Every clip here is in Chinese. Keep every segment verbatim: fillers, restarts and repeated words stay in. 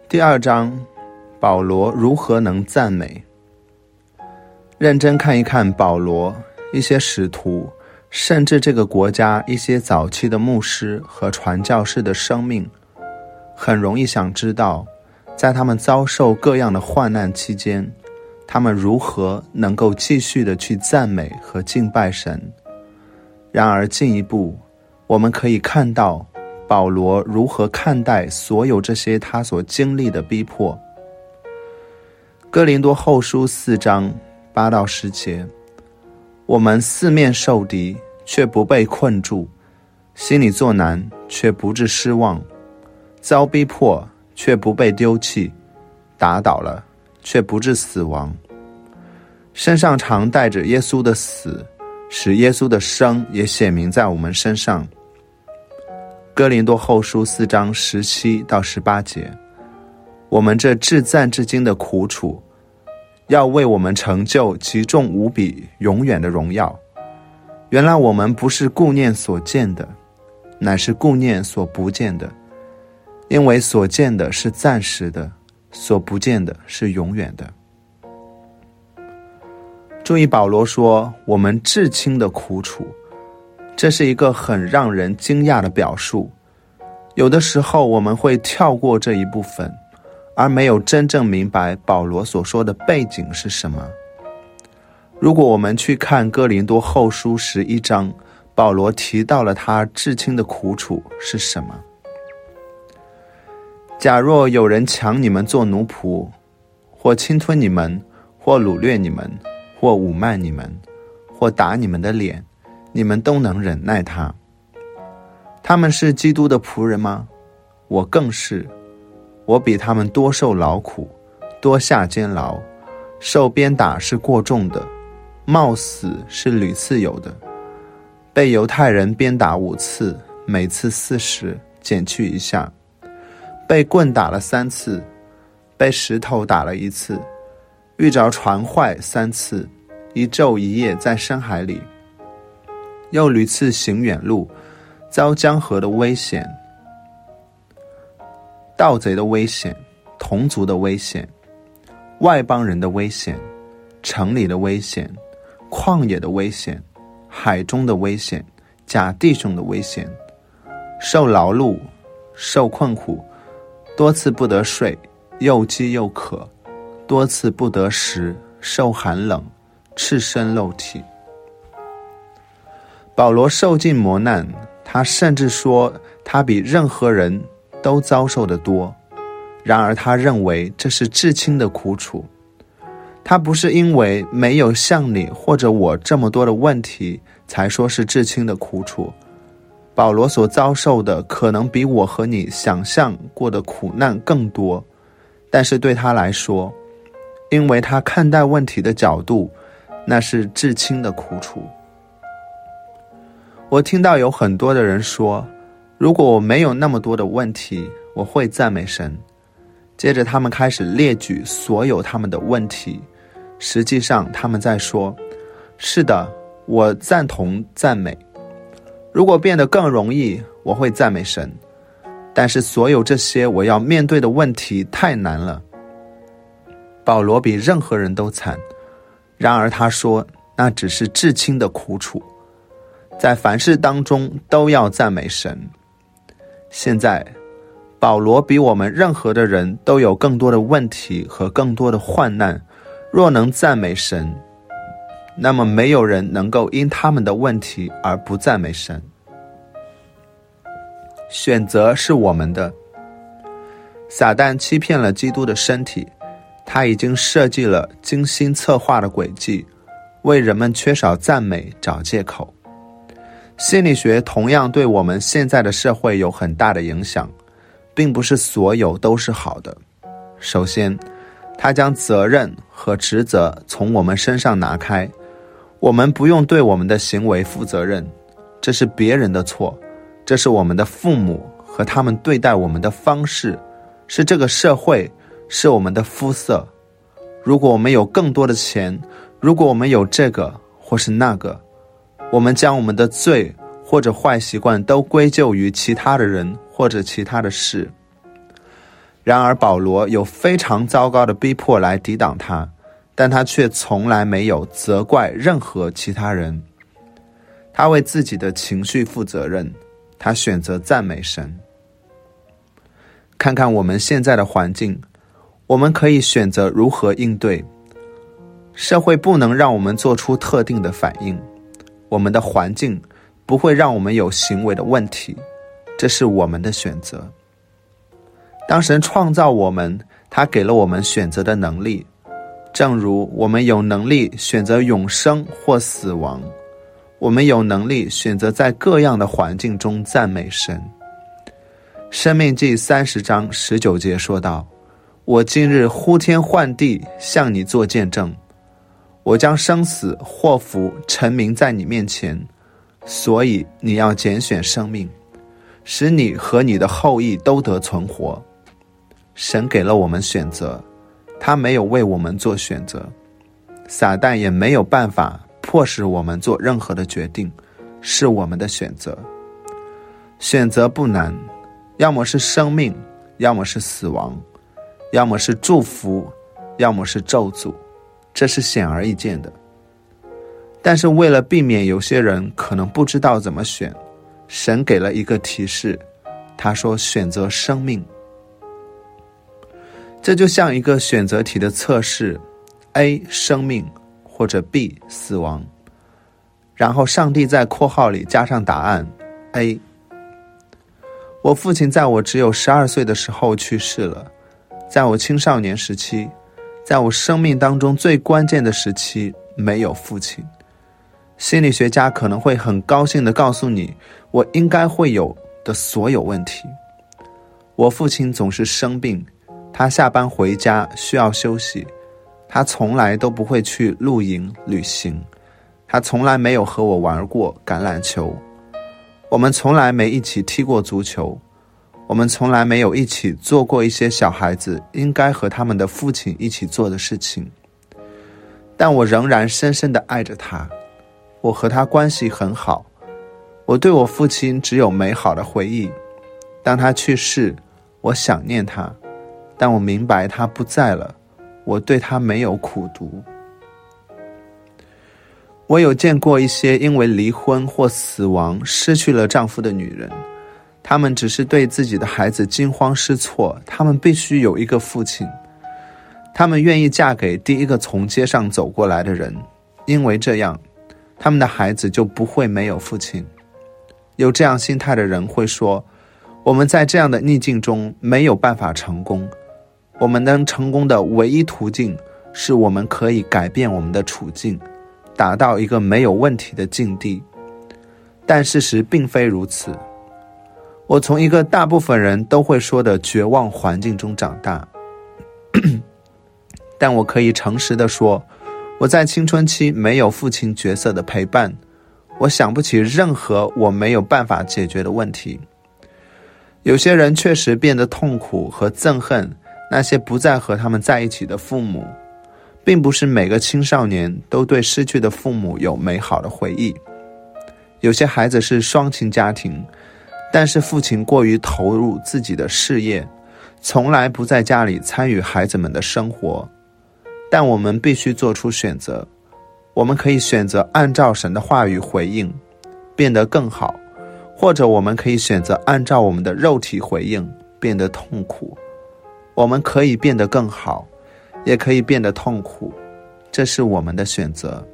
第二章，保罗如何能赞美。认真看一看保罗、一些使徒，甚至这个国家一些早期的牧师和传教士的生命，很容易想知道，在他们遭受各样的患难期间，他们如何能够继续的去赞美和敬拜神。然而进一步，我们可以看到保罗如何看待所有这些他所经历的逼迫。哥林多后书四章八到十节，我们四面受敌，却不被困住；心里作难，却不致失望；遭逼迫，却不被丢弃；打倒了，却不致死亡。身上常带着耶稣的死，使耶稣的生也显明在我们身上。哥林多后书四章十七到十八节，我们这至暂至今的苦楚，要为我们成就极重无比永远的荣耀。原来我们不是顾念所见的，乃是顾念所不见的，因为所见的是暂时的，所不见的是永远的。注意保罗说我们至轻的苦楚，这是一个很让人惊讶的表述。有的时候我们会跳过这一部分，而没有真正明白保罗所说的背景是什么。如果我们去看哥林多后书十一章，保罗提到了他至轻的苦楚是什么。假若有人抢你们做奴仆，或侵吞你们，或掳掠你们，或侮慢你们，或打你们的脸，你们都能忍耐他。他们是基督的仆人吗？我更是。我比他们多受劳苦，多下监牢，受鞭打是过重的，冒死是屡次有的。被犹太人鞭打五次，每次四十，减去一下。被棍打了三次，被石头打了一次，遇着船坏三次，一昼一夜在深海里，又屡次行远路，遭江河的危险，盗贼的危险，同族的危险，外邦人的危险，城里的危险，旷野的危险，海中的危险，假弟兄的危险，受劳碌，受困苦，多次不得睡，又饥又渴，多次不得食，受寒冷，赤身露体。保罗受尽磨难，他甚至说他比任何人都遭受得多，然而他认为这是至轻的苦楚。他不是因为没有像你或者我这么多的问题才说是至轻的苦楚。保罗所遭受的可能比我和你想象过的苦难更多，但是对他来说，因为他看待问题的角度，那是至轻的苦楚。我听到有很多的人说，如果我没有那么多的问题，我会赞美神。接着他们开始列举所有他们的问题，实际上他们在说，是的，我赞同赞美。如果变得更容易，我会赞美神。但是所有这些我要面对的问题太难了。保罗比任何人都惨，然而他说，那只是至轻的苦楚。在凡事当中都要赞美神。现在保罗比我们任何的人都有更多的问题和更多的患难，若能赞美神，那么没有人能够因他们的问题而不赞美神。选择是我们的。撒旦欺骗了基督的身体，他已经设计了精心策划的诡计，为人们缺少赞美找借口。心理学同样对我们现在的社会有很大的影响，并不是所有都是好的。首先，他将责任和职责从我们身上拿开，我们不用对我们的行为负责任，这是别人的错，这是我们的父母和他们对待我们的方式，是这个社会，是我们的肤色。如果我们有更多的钱，如果我们有这个或是那个，我们将我们的罪或者坏习惯都归咎于其他的人或者其他的事。 然而保罗有非常糟糕的逼迫来抵挡他，但他却从来没有责怪任何其他人。他为自己的情绪负责任，他选择赞美神。看看我们现在的环境，我们可以选择如何应对。社会不能让我们做出特定的反应，我们的环境不会让我们有行为的问题，这是我们的选择。当神创造我们，他给了我们选择的能力，正如我们有能力选择永生或死亡，我们有能力选择在各样的环境中赞美神。申命记三十章十九节说道：我今日呼天唤地向你做见证，我将生死祸福陈明在你面前，所以你要拣选生命，使你和你的后裔都得存活。神给了我们选择，他没有为我们做选择，撒旦也没有办法迫使我们做任何的决定，是我们的选择。选择不难，要么是生命，要么是死亡，要么是祝福，要么是咒诅，这是显而易见的。但是为了避免有些人可能不知道怎么选，神给了一个提示，他说选择生命。这就像一个选择题的测试， A 生命或者 B 死亡，然后上帝在括号里加上答案 A。 我父亲在我只有十二岁的时候去世了，在我青少年时期，在我生命当中最关键的时期，没有父亲。心理学家可能会很高兴地告诉你，我应该会有的所有问题。我父亲总是生病，他下班回家需要休息，他从来都不会去露营旅行，他从来没有和我玩过橄榄球，我们从来没一起踢过足球，我们从来没有一起做过一些小孩子应该和他们的父亲一起做的事情。但我仍然深深地爱着他，我和他关系很好，我对我父亲只有美好的回忆。当他去世，我想念他，但我明白他不在了，我对他没有苦毒。我有见过一些因为离婚或死亡失去了丈夫的女人，她们只是对自己的孩子惊慌失措，她们必须有一个父亲。她们愿意嫁给第一个从街上走过来的人，因为这样，他们的孩子就不会没有父亲。有这样心态的人会说，我们在这样的逆境中没有办法成功，我们能成功的唯一途径是我们可以改变我们的处境，达到一个没有问题的境地。但事实并非如此。我从一个大部分人都会说的绝望环境中长大但我可以诚实地说，我在青春期没有父亲角色的陪伴，我想不起任何我没有办法解决的问题。有些人确实变得痛苦和憎恨那些不再和他们在一起的父母，并不是每个青少年都对失去的父母有美好的回忆。有些孩子是双亲家庭，但是父亲过于投入自己的事业，从来不在家里参与孩子们的生活。但我们必须做出选择，我们可以选择按照神的话语回应，变得更好，或者我们可以选择按照我们的肉体回应，变得痛苦。我们可以变得更好，也可以变得痛苦，这是我们的选择。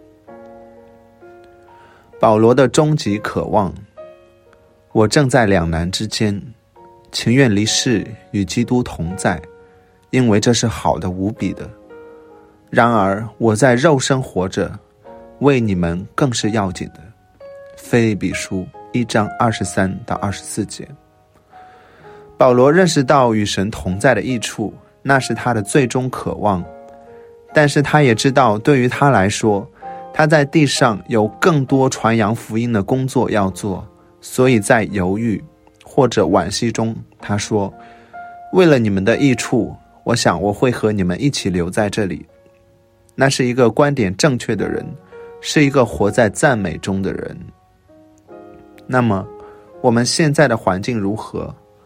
保罗的终极渴望，我正在两难之间，情愿离世与基督同在，因为这是好的无比的。然而我在肉身活着，为你们更是要紧的。腓立比书一章二十三到二十四节。保罗认识到与神同在的益处，那是他的最终渴望，但是他也知道对于他来说，他在地上有更多传扬福音的工作要做，所以在犹豫或者惋惜中，他说，为了你们的益处，我想我会和你们一起留在这里。那是一个观点正确的人，是一个活在赞美中的人。那么我们现在的环境如何？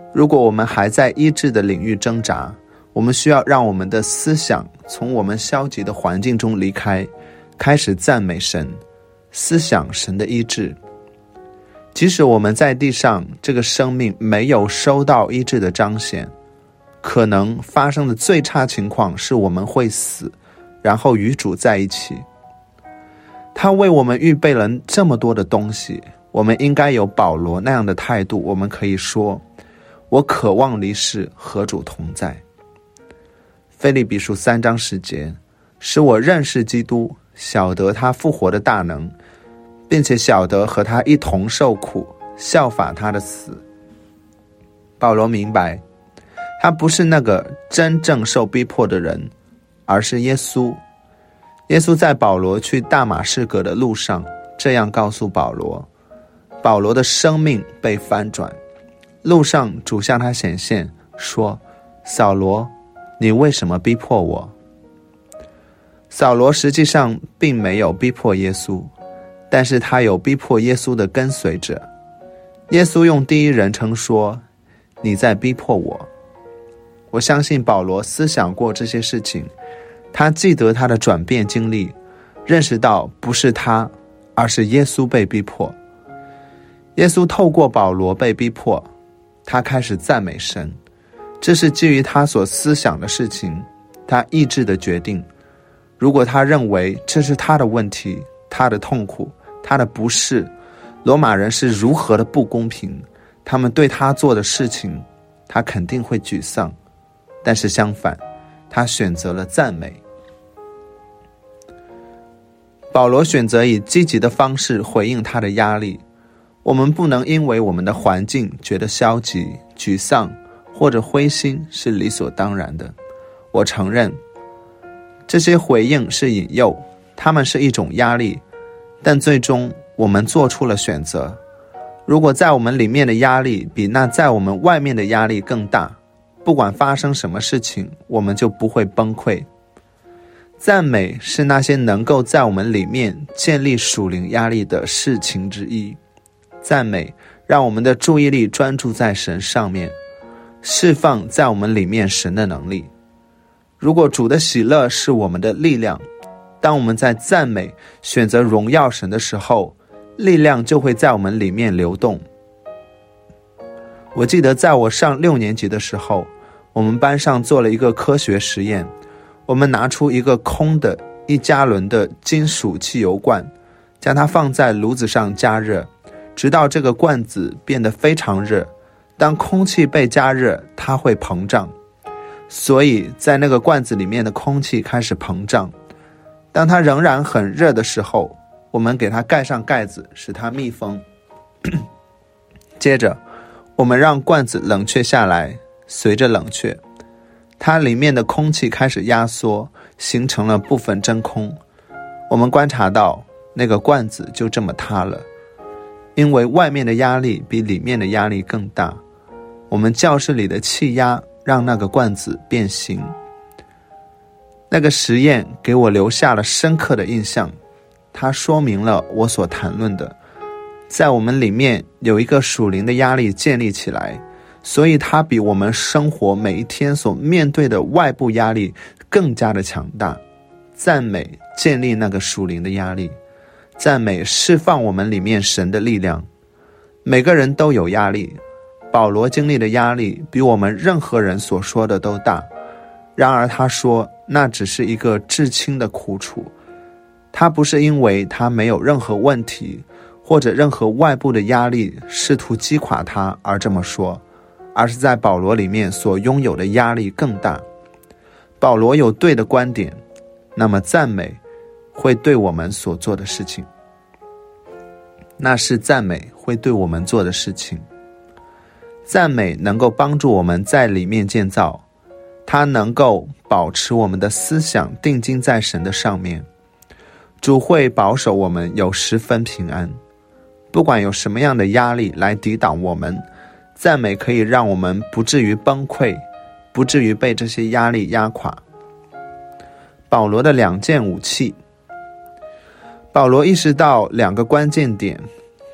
如果我们还在医治的领域挣扎，我们需要让我们的思想从我们消极的环境中离开，开始赞美神，思想神的医治。即使我们在地上这个生命没有收到医治的彰显，可能发生的最差情况是我们会死，然后与主在一起。他为我们预备了这么多的东西，我们应该有保罗那样的态度，我们可以说，我渴望离世和主同在。腓立比书三章十节，使我认识基督，晓得他复活的大能，并且晓得和他一同受苦，效法他的死。保罗明白，他不是那个真正受逼迫的人，而是耶稣。耶稣在保罗去大马士革的路上这样告诉保罗，保罗的生命被翻转。路上主向他显现，说，扫罗，你为什么逼迫我？扫罗实际上并没有逼迫耶稣，但是他有逼迫耶稣的跟随者。耶稣用第一人称说，你在逼迫我。我相信保罗思想过这些事情，他记得他的转变经历，认识到不是他，而是耶稣被逼迫。耶稣透过保罗被逼迫，他开始赞美神，这是基于他所思想的事情，他意志的决定。如果他认为这是他的问题，他的痛苦，他的不是，罗马人是如何的不公平，他们对他做的事情，他肯定会沮丧。但是相反，他选择了赞美。保罗选择以积极的方式回应他的压力。我们不能因为我们的环境觉得消极、沮丧或者灰心是理所当然的。我承认，这些回应是引诱，它们是一种压力，但最终我们做出了选择。如果在我们里面的压力比那在我们外面的压力更大，不管发生什么事情，我们就不会崩溃。赞美是那些能够在我们里面建立属灵压力的事情之一。赞美让我们的注意力专注在神上面，释放在我们里面神的能力。如果主的喜乐是我们的力量，当我们在赞美选择荣耀神的时候，力量就会在我们里面流动。我记得在我上六年级的时候，我们班上做了一个科学实验。我们拿出一个空的一加仑的金属汽油罐，将它放在炉子上加热，直到这个罐子变得非常热。当空气被加热，它会膨胀，所以在那个罐子里面的空气开始膨胀。当它仍然很热的时候，我们给它盖上盖子，使它密封。接着我们让罐子冷却下来，随着冷却，它里面的空气开始压缩，形成了部分真空。我们观察到那个罐子就这么塌了，因为外面的压力比里面的压力更大。我们教室里的气压让那个罐子变形。那个实验给我留下了深刻的印象，它说明了我所谈论的，在我们里面有一个属灵的压力建立起来，所以它比我们生活每一天所面对的外部压力更加的强大。赞美建立那个属灵的压力，赞美释放我们里面神的力量。每个人都有压力，保罗经历的压力比我们任何人所说的都大，然而他说那只是一个至轻的苦楚。他不是因为他没有任何问题或者任何外部的压力试图击垮他而这么说，而是在保罗里面所拥有的压力更大。保罗有对的观点，那么赞美会对我们所做的事情，那是赞美会对我们做的事情。赞美能够帮助我们在里面建造，它能够保持我们的思想定睛在神的上面。主会保守我们有十分平安。不管有什么样的压力来抵挡我们，赞美可以让我们不至于崩溃，不至于被这些压力压垮。保罗的两件武器。保罗意识到两个关键点，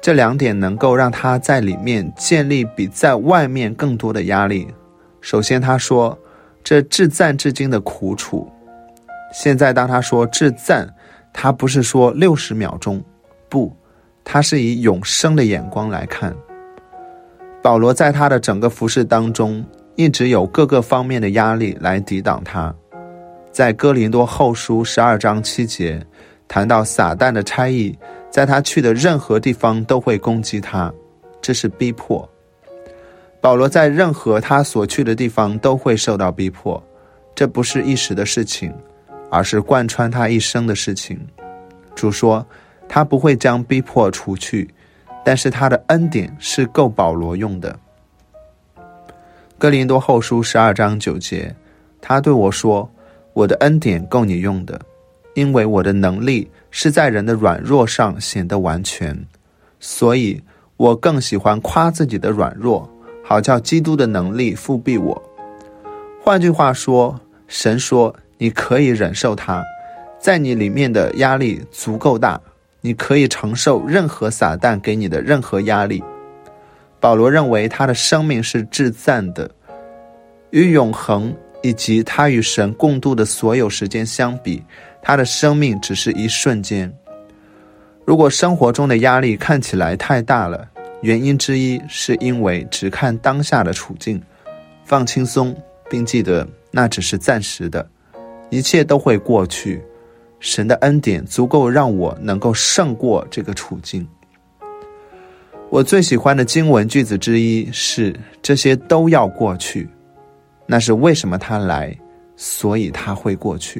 这两点能够让他在里面建立比在外面更多的压力。首先他说这至暂至今的苦楚，现在当他说至暂，他不是说六十秒钟，不，他是以永生的眼光来看。保罗在他的整个服事当中一直有各个方面的压力来抵挡他。在哥林多后书十二章七节谈到撒旦的差役在他去的任何地方都会攻击他，这是逼迫。保罗在任何他所去的地方都会受到逼迫，这不是一时的事情，而是贯穿他一生的事情。主说他不会将逼迫除去，但是他的恩典是够保罗用的。哥林多后书十二章九节，他对我说，我的恩典够你用的，因为我的能力是在人的软弱上显得完全，所以我更喜欢夸自己的软弱，好叫基督的能力覆庇我。换句话说，神说你可以忍受它，在你里面的压力足够大，你可以承受任何撒旦给你的任何压力。保罗认为他的生命是至暂的，与永恒以及他与神共度的所有时间相比，他的生命只是一瞬间。如果生活中的压力看起来太大了，原因之一是因为只看当下的处境，放轻松，并记得那只是暂时的，一切都会过去。神的恩典足够让我能够胜过这个处境。我最喜欢的经文句子之一是这些都要过去，那是为什么他来，所以他会过去。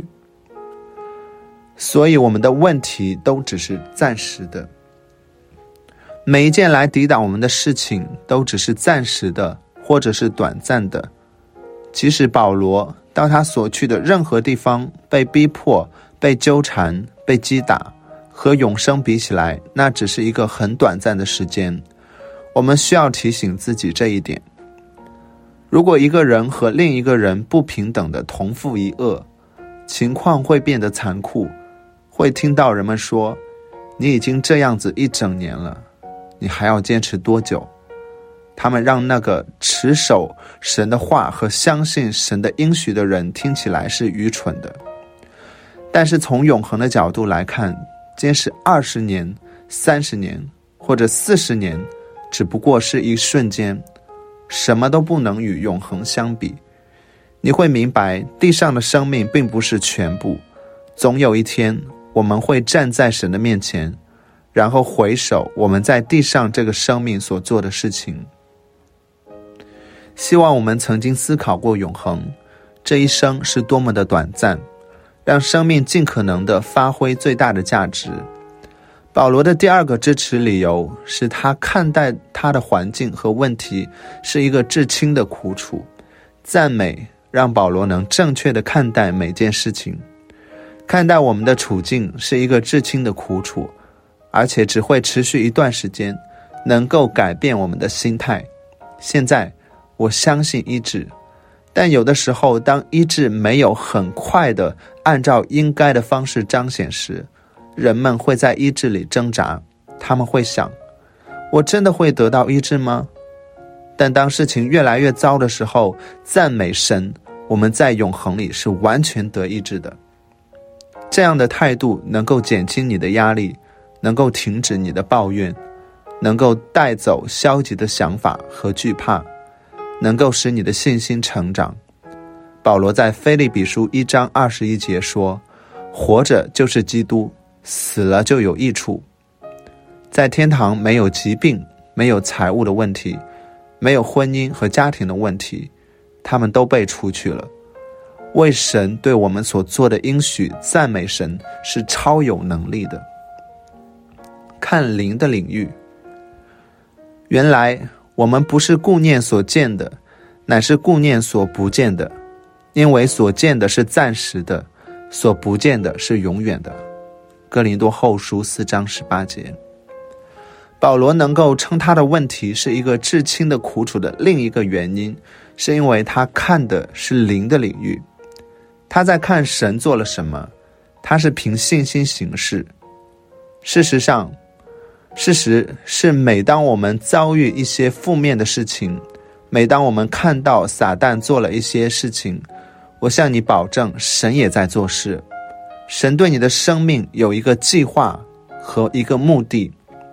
所以我们的问题都只是暂时的，每一件来抵挡我们的事情都只是暂时的或者是短暂的。即使保罗到他所去的任何地方被逼迫、被纠缠、被击打，和永生比起来，那只是一个很短暂的时间。我们需要提醒自己这一点。如果一个人和另一个人不平等的同负一恶，情况会变得残酷，会听到人们说，你已经这样子一整年了，你还要坚持多久？他们让那个持守神的话和相信神的应许的人听起来是愚蠢的。但是从永恒的角度来看，坚持二十年、三十年或者四十年，只不过是一瞬间，什么都不能与永恒相比。你会明白，地上的生命并不是全部，总有一天我们会站在神的面前，然后回首我们在地上这个生命所做的事情。希望我们曾经思考过永恒，这一生是多么的短暂，让生命尽可能的发挥最大的价值。保罗的第二个支持理由是他看待他的环境和问题是一个至轻的苦楚。赞美让保罗能正确的看待每件事情，看待我们的处境是一个至轻的苦楚，而且只会持续一段时间，能够改变我们的心态。现在我相信医治，但有的时候当医治没有很快的按照应该的方式彰显时，人们会在医治里挣扎，他们会想，我真的会得到医治吗？但当事情越来越糟的时候，赞美神，我们在永恒里是完全得医治的。这样的态度能够减轻你的压力，能够停止你的抱怨，能够带走消极的想法和惧怕，能够使你的信心成长。保罗在腓立比书一章二十一节说，活着就是基督，死了就有益处。在天堂没有疾病，没有财务的问题，没有婚姻和家庭的问题，他们都被除去了。为神对我们所做的应许赞美神是超有能力的。看灵的领域，原来我们不是顾念所见的，乃是顾念所不见的，因为所见的是暂时的，所不见的是永远的。哥林多后书四章十八节。保罗能够称他的问题是一个至轻的苦楚的另一个原因，是因为他看的是灵的领域。他在看神做了什么，他是凭信心行事。事实上， 事实是，每当我们遭遇一些负面的事情，每当我们看到撒旦做了一些事情，我向你保证，神也在做事。神对你的生命有一个计划和一个目的。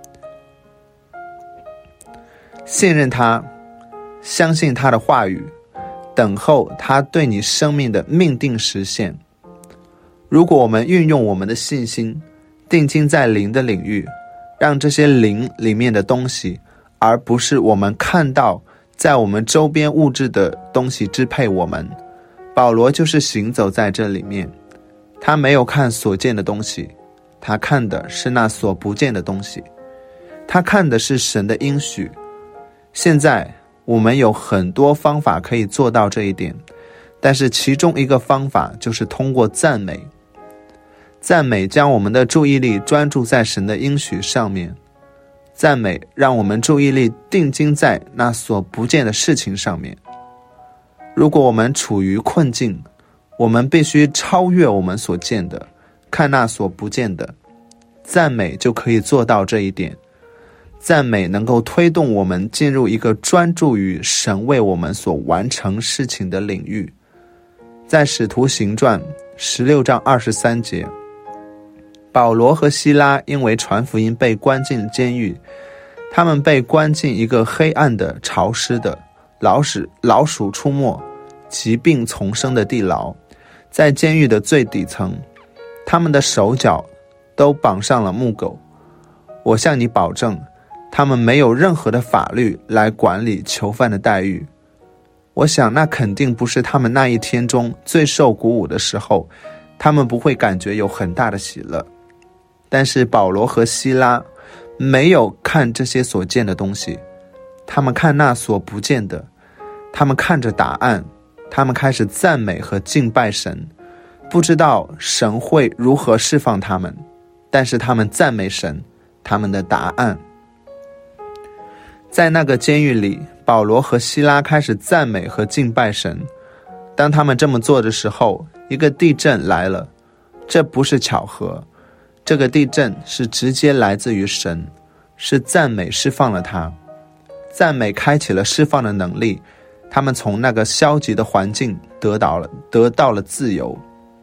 信任他，相信他的话语，等候他对你生命的命定实现。如果我们运用我们的信心，定睛在灵的领域，让这些灵里面的东西，而不是我们看到在我们周边物质的东西支配我们。保罗就是行走在这里面，他没有看所见的东西，他看的是那所不见的东西，他看的是神的应许。现在我们有很多方法可以做到这一点，但是其中一个方法就是通过赞美。赞美将我们的注意力专注在神的应许上面，赞美让我们注意力定睛在那所不见的事情上面。如果我们处于困境，我们必须超越我们所见的，看那所不见的。赞美就可以做到这一点。赞美能够推动我们进入一个专注于神为我们所完成事情的领域。在使徒行传十六章二十三节，保罗和希拉因为传福音被关进监狱，他们被关进一个黑暗的、潮湿的、老鼠老鼠出没、疾病丛生的地牢。在监狱的最底层，他们的手脚都绑上了木狗。我向你保证，他们没有任何的法律来管理囚犯的待遇。我想那肯定不是他们那一天中最受鼓舞的时候，他们不会感觉有很大的喜乐。但是保罗和希拉没有看这些所见的东西，他们看那所不见的，他们看着答案，他们开始赞美和敬拜神。不知道神会如何释放他们，但是他们赞美神，他们的答案。在那个监狱里，保罗和希拉开始赞美和敬拜神。当他们这么做的时候，一个地震来了。这不是巧合，这个地震是直接来自于神，是赞美释放了他。赞美开启了释放的能力，他们从那个消极的环境得到了得到了自由。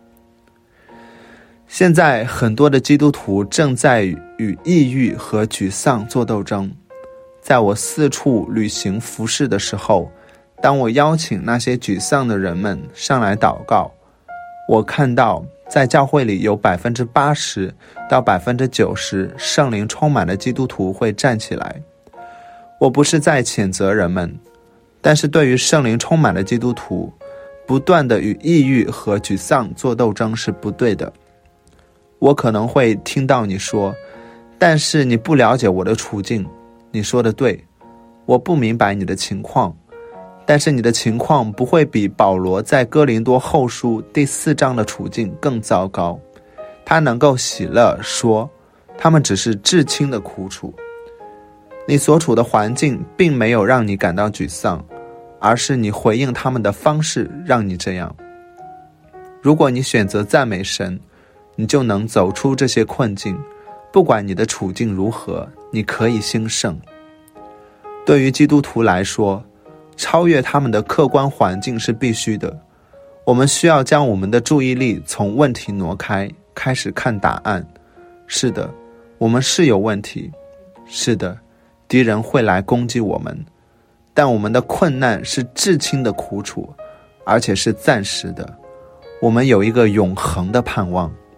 现在很多的基督徒正在与抑郁和沮丧做斗争。在我四处旅行服侍的时候，当我邀请那些沮丧的人们上来祷告，我看到在教会里有 百分之八十 到 百分之九十 圣灵充满的基督徒会站起来。我不是在谴责人们，但是对于圣灵充满的基督徒，不断的与抑郁和沮丧做斗争是不对的。我可能会听到你说，但是你不了解我的处境。你说的对，我不明白你的情况，但是你的情况不会比保罗在哥林多后书第四章的处境更糟糕。他能够喜乐说，他们只是至轻的苦楚。你所处的环境并没有让你感到沮丧，而是你回应他们的方式让你这样。如果你选择赞美神，你就能走出这些困境。不管你的处境如何，你可以兴盛。对于基督徒来说，超越他们的客观环境是必须的。我们需要将我们的注意力从问题挪开，开始看答案。是的，我们是有问题。是的，敌人会来攻击我们，但我们的困难是至轻的苦楚，而且是暂时的。我们有一个永恒的盼望。